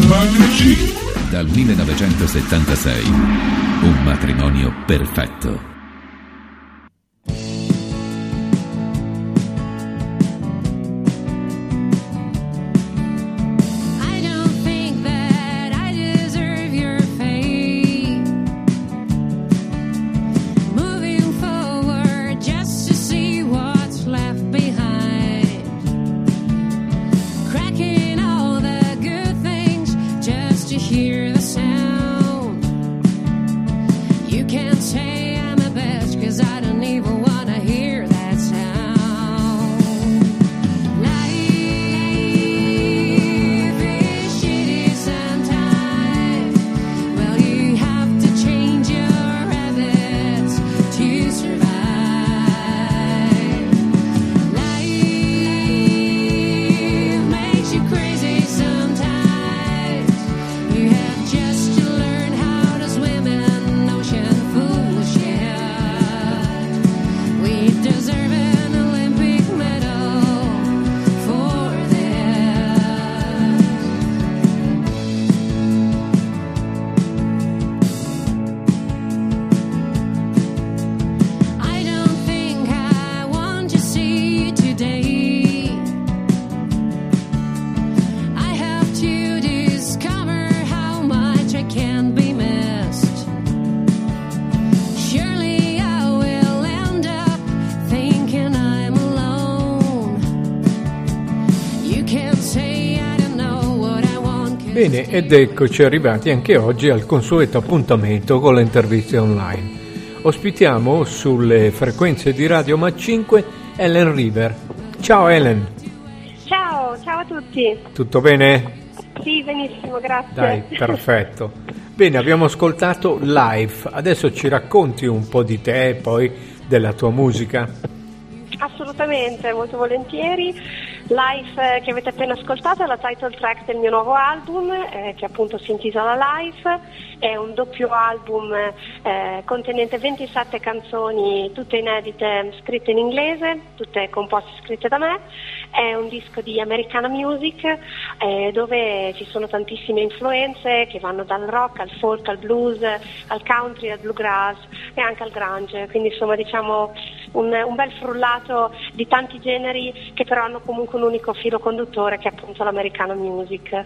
Dal 1976, un matrimonio perfetto. Bene, ed eccoci arrivati anche oggi al consueto appuntamento con le interviste online. Ospitiamo sulle frequenze di Radio MAC5 Ellen River. Ciao Ellen. Ciao a tutti. Tutto bene? Sì, benissimo, grazie. Dai, perfetto. Bene, abbiamo ascoltato Live, adesso ci racconti un po' di te e poi della tua musica? Assolutamente, molto volentieri. Live che avete appena ascoltato è la title track del mio nuovo album che appunto si intitola Live, è un doppio album contenente 27 canzoni, tutte inedite, scritte in inglese, tutte composte e scritte da me. È un disco di Americana Music dove ci sono tantissime influenze che vanno dal rock al folk al blues al country al bluegrass e anche al grunge, quindi insomma diciamo un bel frullato di tanti generi che però hanno comunque un unico filo conduttore che è appunto l'Americana Music.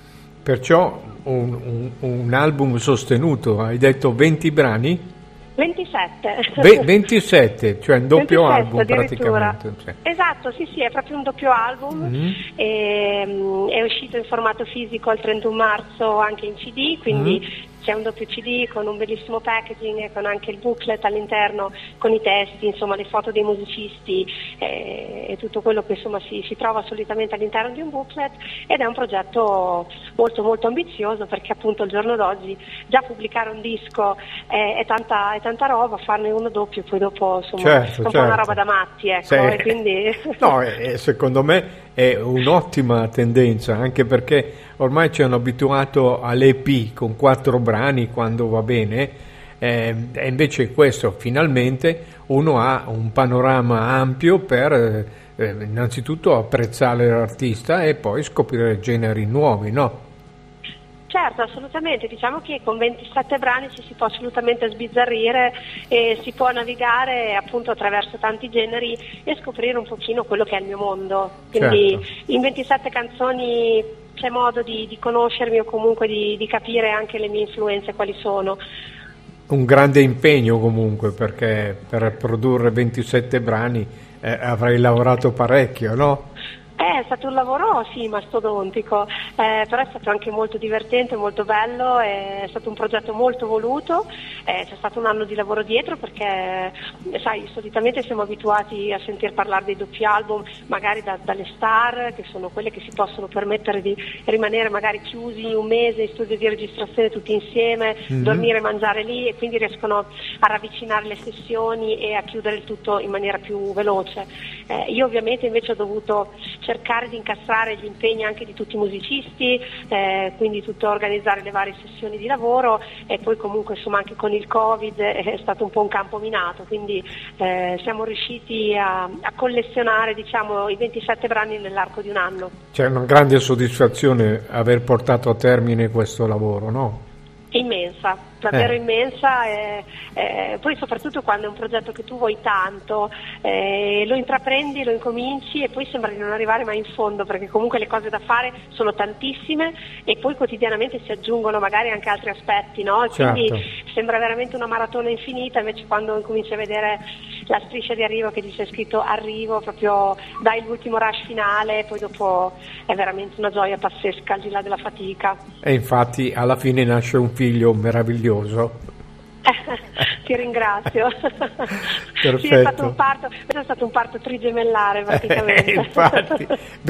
Perciò un album sostenuto, hai detto 20 brani? 27. 27, cioè un doppio 27, album praticamente. Cioè. Esatto, sì, è proprio un doppio album, è uscito in formato fisico il 31 marzo anche in CD, quindi c'è un doppio CD con un bellissimo packaging e con anche il booklet all'interno con i testi, insomma le foto dei musicisti e tutto quello che insomma si trova solitamente all'interno di un booklet, ed è un progetto molto molto ambizioso perché appunto al giorno d'oggi già pubblicare un disco è tanta roba, farne uno doppio poi dopo insomma certo, è un po' una roba da matti, ecco, sì. E quindi no, secondo me è un'ottima tendenza, anche perché ormai ci hanno abituato all'EP con 4 brani quando va bene, e invece questo finalmente uno ha un panorama ampio per innanzitutto apprezzare l'artista e poi scoprire generi nuovi, no? Certo, assolutamente, diciamo che con 27 brani ci si può assolutamente sbizzarrire e si può navigare appunto attraverso tanti generi e scoprire un pochino quello che è il mio mondo, quindi certo. In 27 canzoni c'è modo di conoscermi o comunque di capire anche le mie influenze quali sono. Un grande impegno comunque, perché per produrre 27 brani avrei lavorato parecchio, no? È stato un lavoro sì mastodontico, però è stato anche molto divertente, molto bello, è stato un progetto molto voluto, c'è stato un anno di lavoro dietro perché sai, solitamente siamo abituati a sentir parlare dei doppi album magari dalle star, che sono quelle che si possono permettere di rimanere magari chiusi un mese in studio di registrazione tutti insieme, dormire e mangiare lì, e quindi riescono a ravvicinare le sessioni e a chiudere il tutto in maniera più veloce. Io ovviamente invece ho dovuto cercare di incastrare gli impegni anche di tutti i musicisti, quindi tutto organizzare le varie sessioni di lavoro, e poi comunque insomma anche con il Covid è stato un po' un campo minato, quindi siamo riusciti a collezionare, diciamo, i 27 brani nell'arco di un anno. C'è una grande soddisfazione aver portato a termine questo lavoro, no? Immensa, davvero immensa, poi soprattutto quando è un progetto che tu vuoi tanto, lo intraprendi, lo incominci e poi sembra di non arrivare mai in fondo, perché comunque le cose da fare sono tantissime e poi quotidianamente si aggiungono magari anche altri aspetti, no? Quindi sembra veramente una maratona infinita, invece quando incominci a vedere la striscia di arrivo che ti c'è scritto arrivo, proprio dai l'ultimo rush finale, poi dopo è veramente una gioia pazzesca al di là della fatica. E infatti alla fine nasce un figlio meraviglioso. Ti ringrazio. Perfetto. Sì, è stato un parto trigemellare praticamente. Infatti,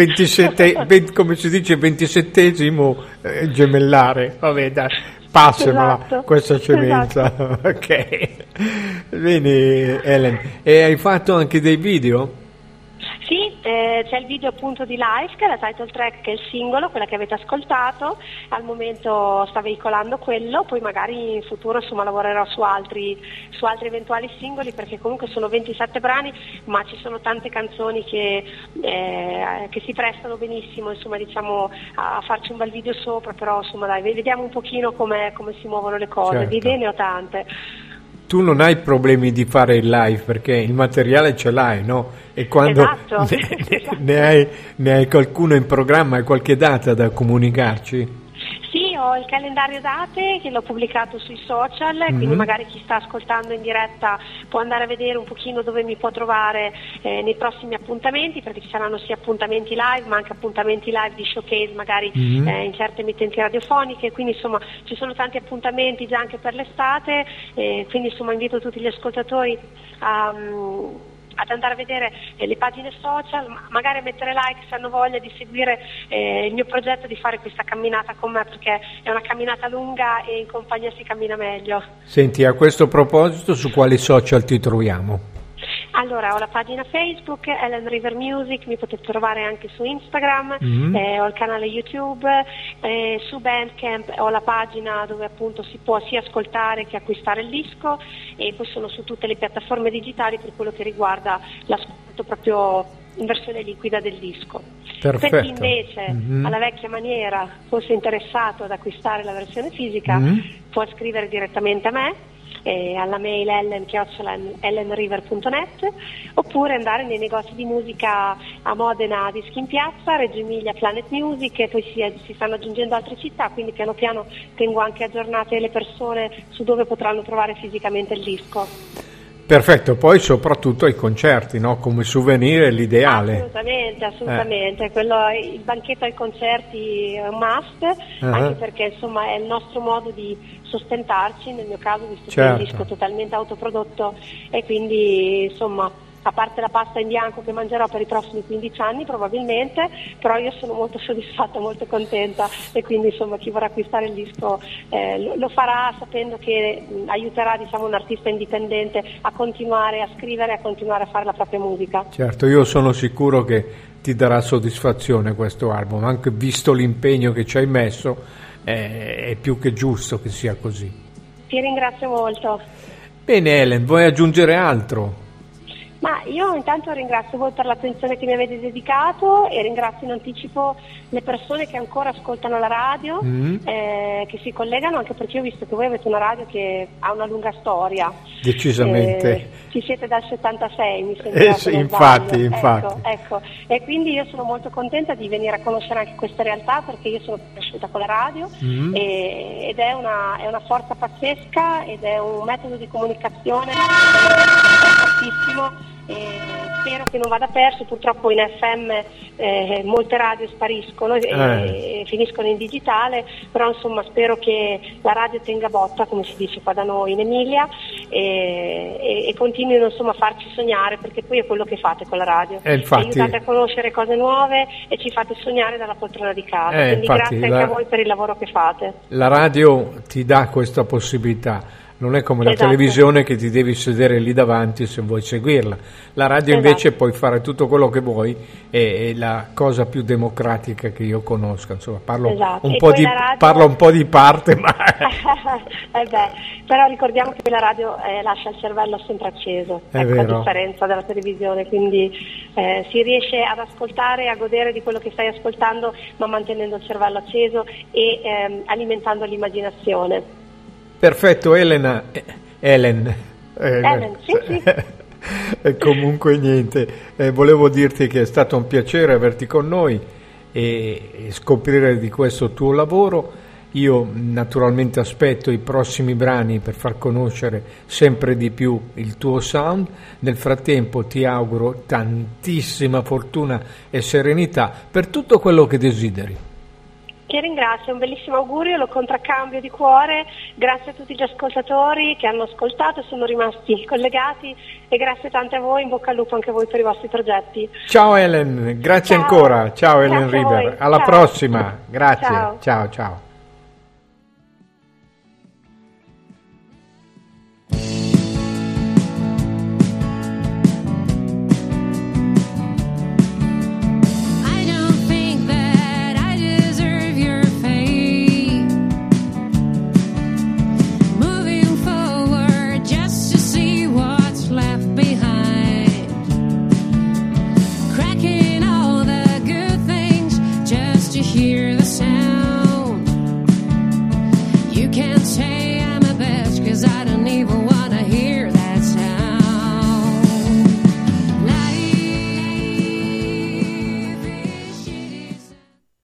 come si dice, 27esimo gemellare. Vabbè, dai, passemela, esatto, questa cemenza. Esatto. Ok. Bene, Helen. E hai fatto anche dei video? Sì, c'è il video appunto di Life, che è la title track, che è il singolo, quella che avete ascoltato. Al momento sta veicolando quello, poi magari in futuro insomma lavorerò su altri eventuali singoli, perché comunque sono 27 brani, ma ci sono tante canzoni che si prestano benissimo, insomma, diciamo, a farci un bel video sopra, però insomma dai, vediamo un pochino come si muovono le cose. Certo. Di idee ne ho tante. Tu non hai problemi di fare il live perché il materiale ce l'hai, no? E quando esatto. ne hai qualcuno in programma, hai qualche data da comunicarci? Sì, ho il calendario date che l'ho pubblicato sui social, quindi magari chi sta ascoltando in diretta può andare a vedere un pochino dove mi può trovare nei prossimi appuntamenti, perché ci saranno sia appuntamenti live ma anche appuntamenti live di showcase magari in certe emittenti radiofoniche, quindi insomma ci sono tanti appuntamenti già anche per l'estate, quindi insomma invito tutti gli ascoltatori ad andare a vedere le pagine social, magari a mettere like se hanno voglia di seguire il mio progetto, di fare questa camminata con me, perché è una camminata lunga e in compagnia si cammina meglio. Senti, a questo proposito, su quali social ti troviamo? Allora, ho la pagina Facebook, Helen River Music, mi potete trovare anche su Instagram, ho il canale YouTube, su Bandcamp ho la pagina dove appunto si può sia ascoltare che acquistare il disco, e poi sono su tutte le piattaforme digitali per quello che riguarda l'ascolto proprio in versione liquida del disco. Perfetto. Per chi invece alla vecchia maniera fosse interessato ad acquistare la versione fisica, può scrivere direttamente a me, alla mail ellen@ellenriver.net, oppure andare nei negozi di musica a Modena, Dischi in Piazza, Reggio Emilia, Planet Music, e poi si stanno aggiungendo altre città, quindi piano piano tengo anche aggiornate le persone su dove potranno trovare fisicamente il disco. Perfetto, poi soprattutto ai concerti, no? Come souvenir è l'ideale. Assolutamente. Il banchetto ai concerti è un must, anche perché insomma è il nostro modo di sostentarci, nel mio caso, visto che è un disco totalmente autoprodotto, e quindi insomma, a parte la pasta in bianco che mangerò per i prossimi 15 anni probabilmente, però io sono molto soddisfatta, molto contenta, e quindi insomma chi vorrà acquistare il disco lo farà sapendo che aiuterà, diciamo, un artista indipendente a continuare a scrivere, a continuare a fare la propria musica. Certo, io sono sicuro che ti darà soddisfazione questo album, anche visto l'impegno che ci hai messo, è più che giusto che sia così. Ti ringrazio molto. Bene Helen, vuoi aggiungere altro? Ma io intanto ringrazio voi per l'attenzione che mi avete dedicato, e ringrazio in anticipo le persone che ancora ascoltano la radio, che si collegano, anche perché ho visto che voi avete una radio che ha una lunga storia. Decisamente. Ci siete dal 76, mi sembra. Sì, infatti. Ecco. E quindi io sono molto contenta di venire a conoscere anche queste realtà, perché io sono cresciuta con la radio, ed è una forza pazzesca, ed è un metodo di comunicazione fortissimo. Spero che non vada perso. Purtroppo in FM molte radio spariscono e finiscono in digitale, però insomma spero che la radio tenga botta, come si dice qua da noi in Emilia, e continuino insomma a farci sognare, perché poi è quello che fate con la radio, aiutate a conoscere cose nuove e ci fate sognare dalla poltrona di casa, quindi grazie anche a voi per il lavoro che fate. La radio ti dà questa possibilità. non è come la Esatto. televisione che ti devi sedere lì davanti se vuoi seguirla. La radio Esatto. invece puoi fare tutto quello che vuoi, è la cosa più democratica che io conosca, insomma, parlo, Esatto. un E po' poi di, la radio- parlo un po' di parte, ma però ricordiamo che la radio lascia il cervello sempre acceso, È ecco, vero. a differenza della televisione, quindi si riesce ad ascoltare e a godere di quello che stai ascoltando, ma mantenendo il cervello acceso e alimentando l'immaginazione. perfetto. Ellen, sì. E comunque niente, volevo dirti che è stato un piacere averti con noi e scoprire di questo tuo lavoro. Io naturalmente aspetto i prossimi brani per far conoscere sempre di più il tuo sound. Nel frattempo ti auguro tantissima fortuna e serenità per tutto quello che desideri. Ti ringrazio, un bellissimo augurio, lo contraccambio di cuore, grazie a tutti gli ascoltatori che hanno ascoltato e sono rimasti collegati e grazie tante a voi, in bocca al lupo anche a voi per i vostri progetti. Ciao Ellen, grazie Ciao. ancora. Ciao Ellen Grazie a Riber, voi. alla Ciao. prossima. Grazie. Ciao. Ciao ciao. I don't think that I deserve your fate. Moving forward just to see what's left behind. Cracking all the good things just to hear